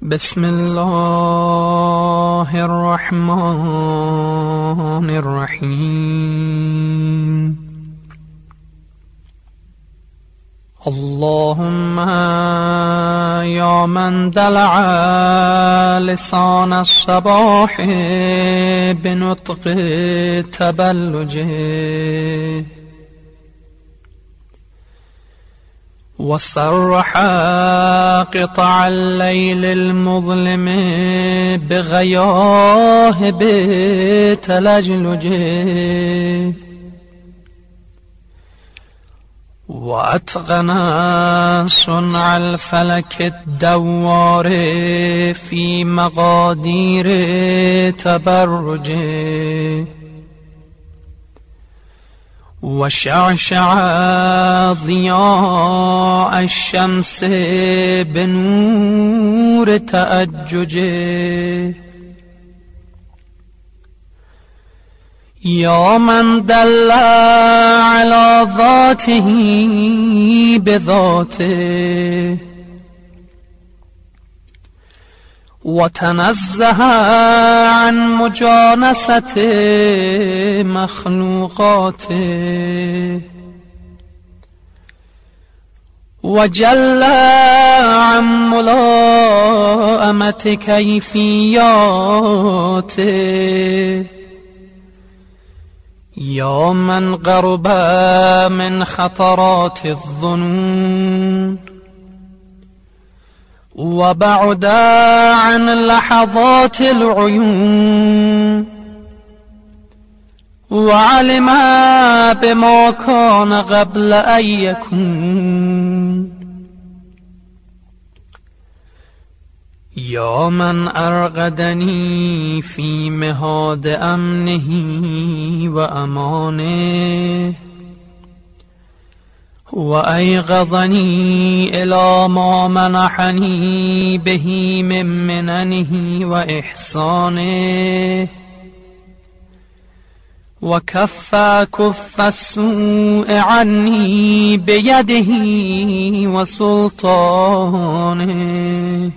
بسم الله الرحمن الرحیم. اللهم یا من دلع لسان الصباح بنطق تبلجه وصرح قطع الليل المظلم بغياهب تلجلجه وأتقن صنع الفلك الدوار في مقادير تبرجه وشعشع ضياء الشمس بنور تأججه يا من دل على ذاته بذاته وتنزه عن مجانسة مخلوقاته وجل عن ملائمة كيفياته يا من قرب من خطرات الظنون وبعد عن لحظات العيون وعلم بما كان قبل أن يكون يا من أرغدني في مهاد أمنه وأمانه وأيقظني إلى ما منحني به من مننه وإحسانه وكف السوء عني بيده وسلطانه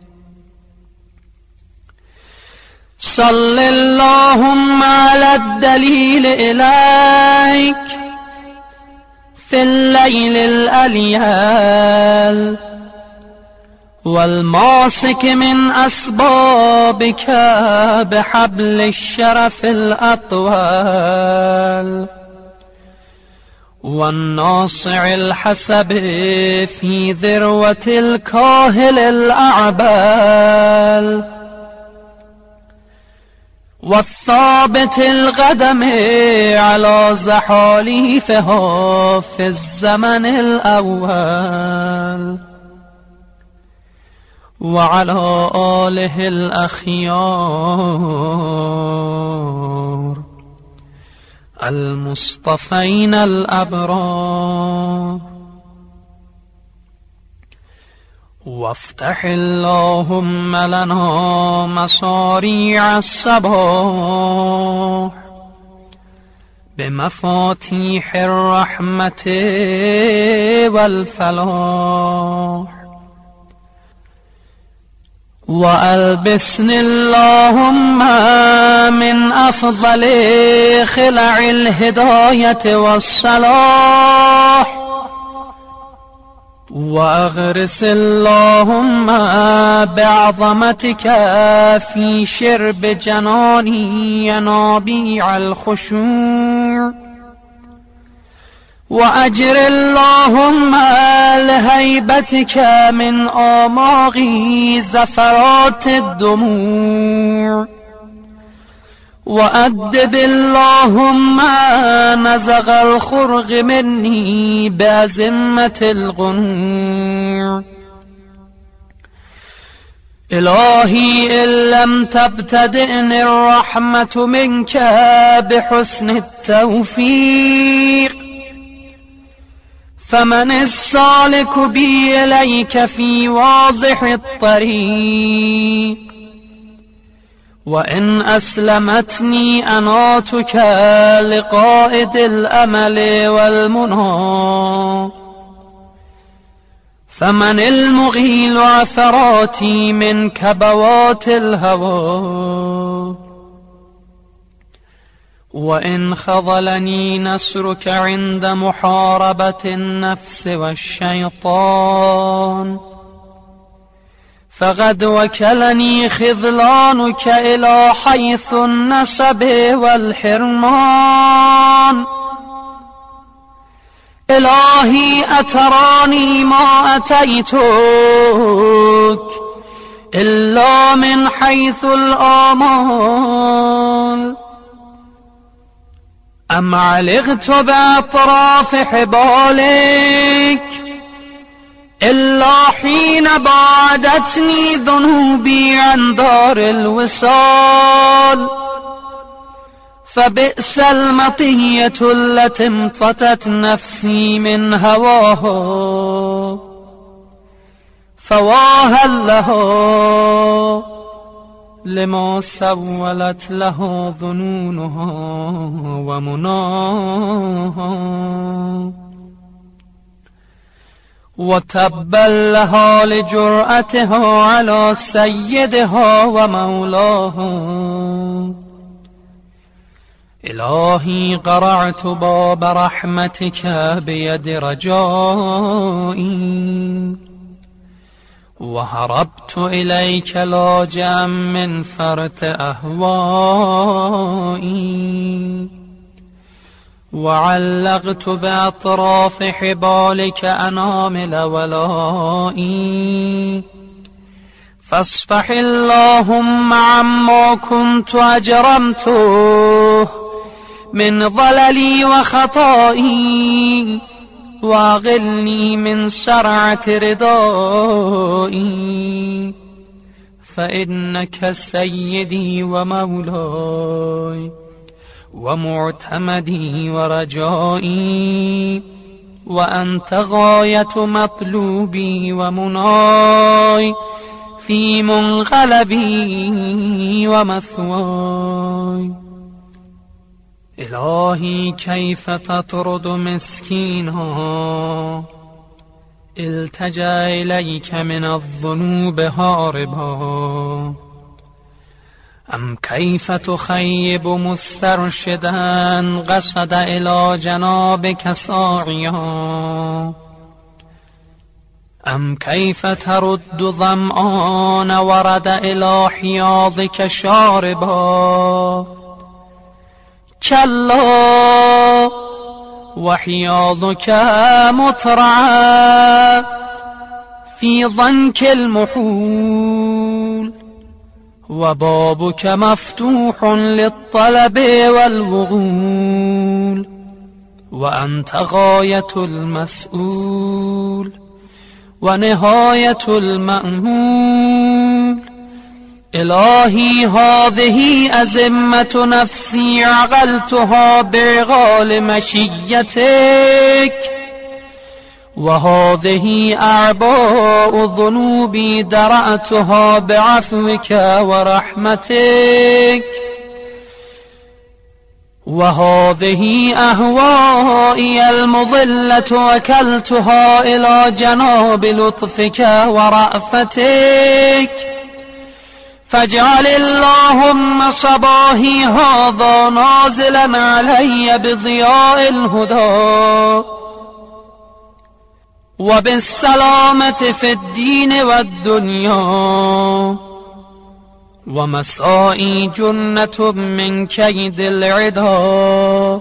صل اللهم على الدليل إليك في الليل الأليال والماسك من أسبابك بحبل الشرف الأطوال والناصع الحسب في ذروة الكاهل الأعبال والثابت القدم على زحاليفها في الزمن الأول وعلى آله الأخيار المصطفين الأبرار وافتح اللهم لنا مصاريع الصباح بمفاتيح الرحمة والفلاح وألبسني اللهم من أفضل خلع الهداية والصلاح وأغرس اللهم بعظمتك في شرب جناني ينابيع الخشوع وأجر اللهم لهيبتك من آماغي زفرات الدموع وأدب اللهم نزغ الخرق مني بأزمة الغنوع إلهي إن لم تبتدئني الرحمة منك بحسن التوفيق فمن السالك بي إليك في واضح الطريق وإن أسلمتني أناتك لقائد الأمل والمنى فمن المغيل عثراتي من كبوات الهوى وإن خذلني نصرك عند محاربة النفس والشيطان فقد وكلني خذلانك إلى حيث النسب والحرمان إلهي أتراني ما أتيتك إلا من حيث الآمال أم علقت بأطراف حبالك إلا حين بعدتني ذنوبي عن دار الوصال فبئس المطية التي امتطت نفسي من هواه فواها له لما سولت له ظنونها ومناها وتبا لها لجرأتها على سيدها ومولاها إلهي قرعت باب رحمتك بيد رجائي وهربت إليك لاجئا من فرط أهوائي وعلقت بأطراف حبالك أنامل ولائي فاصفح اللهم عما كنت أجرمته من ضللي وخطائي واغلني من سرعة رضائي فإنك سيدي ومولاي ومعتمدي ورجائي وأنت غاية مطلوبي ومناي في منقلبي ومثواي إلهي كيف تطرد مسكينا التجأ إليك من الذنوب هاربا أم كيف تخيب مسترشدا قصد إلى جنابك ساعيا أم كيف ترد ظمآن ورد إلى حياضك شاربا كلا وحياضك مترعى في ضنك المحول وبابك مفتوح للطلب والوغول وأنت غاية المسؤول ونهاية المأمول إلهي هذه أزمة نفسي عقلتها بعقال مشيتك وهذه أعباء ذنوبي درأتها بعفوك ورحمتك وهذه أهوائي المضلة وكلتها إلى جناب لطفك ورأفتك فاجعل اللهم صباحي هذا نازلا علي بضياء الهدى وبالسلامة في الدين والدنيا ومسائي جنة من كيد العدا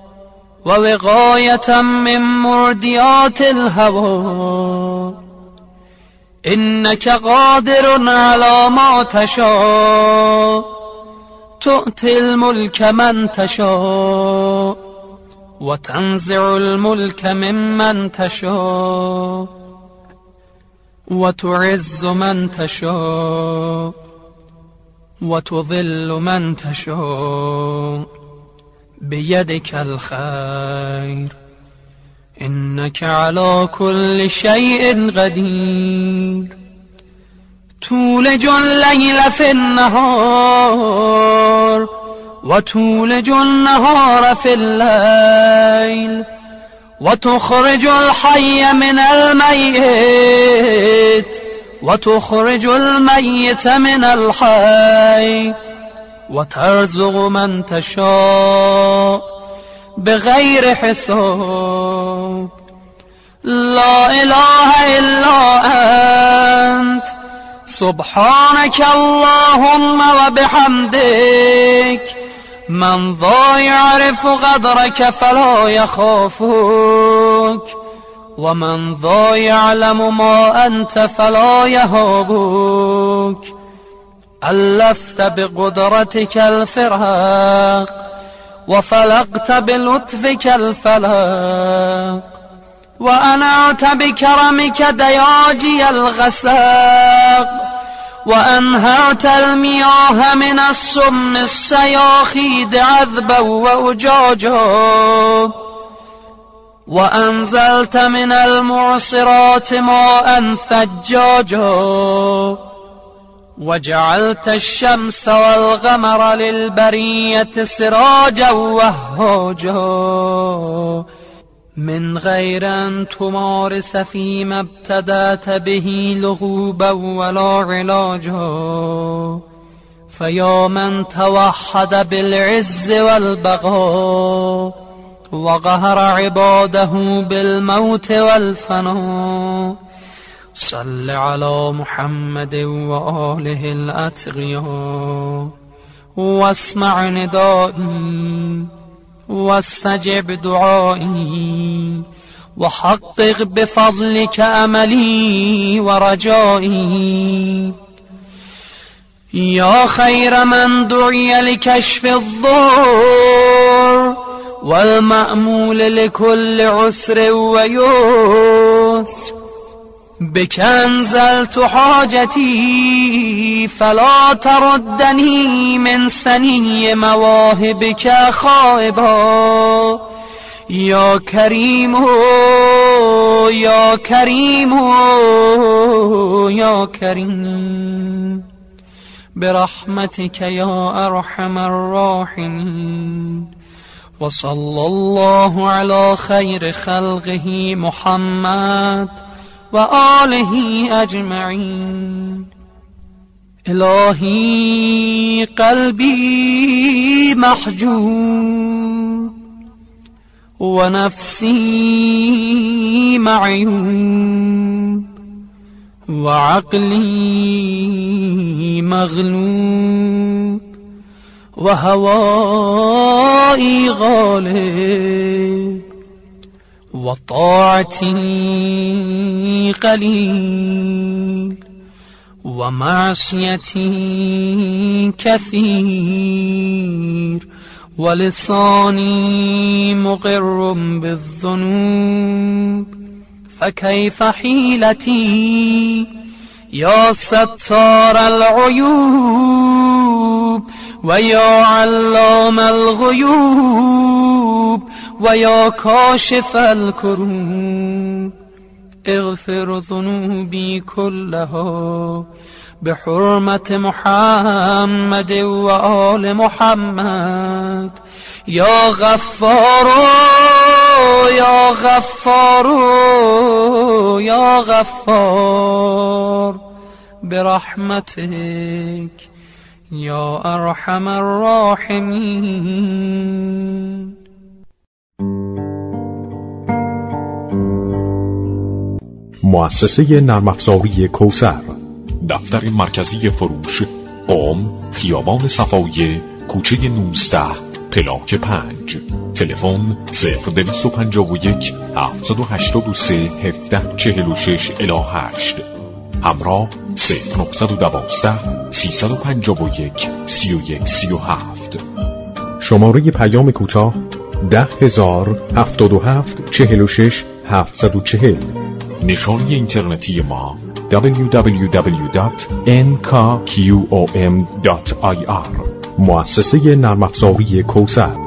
ووقاية من مرديات الهوى إنك قادر على ما تشاء تؤتي الملك من تشاء وتنزع الملك ممن تشاء وتعز من تشاء وتضل من تشاء بيدك الخير إنك على كل شيء قدير تولج الليل في النهار وتولج النهار في الليل وتخرج الحي من الميت وتخرج الميت من الحي وترزق من تشاء بغير حساب لا إله إلا أنت سبحانك اللهم وبحمدك من ذا يعرف قدرك فلا يخافك ومن ذا يعلم ما أنت فلا يهابك ألفت بقدرتك الفراق وفلقت بلطفك الفلق وأنعت بكرمك دياجي الغساق وأنهرت المياه من السم السياخيد عذبا وأجاجا وأنزلت من المعصرات ماء ثجاجا وجعلت الشمس والقمر للبرية سراجا وهاجا من غير أن تمارس فيما ابتدأت به لغوبا ولا علاجا فيا من توحد بالعز والبقاء وقهر عباده بالموت والفناء صل على محمد وآله الأتقياء واسمع ندائي واستجب دعائي وحقق بفضلك أملي ورجائي يا خير من دعي لكشف الضر والمأمول لكل عسر ويسر بك أنزلت حاجتي فلا تردني من سني مواهبك خائبا يا كريم يا كريم يا كريم برحمتك يا أرحم الراحمين وصلى الله على خير خلقه محمد وآله أجمعين إلهي قلبي محجوب ونفسي معيوب وعقلي مغلوب وهوائي غالب وطاعتي قليل ومعصيتي كثير ولساني مقر بالذنوب فكيف حيلتي يا ستار العيوب ويا علام الغيوب ويا كاشف الكروب اغفر ذنوبي كلها بحرمة محمد وآل محمد يا غفار يا غفار يا غفار برحمتك يا أرحم الراحمين. مؤسسه نرم افزاری کوثر، دفتر مرکزی فروش، قم، خیابان صفویه، کوچه 19، پلاک 5. تلفن 0251 783 1746 الی 8. همراه 0912 351 3137. شماره پیام کوتاه 10077 46 740. نشانی اینترنتی ما www.nkqom.ir. مؤسسه نرم افزاری کوثر.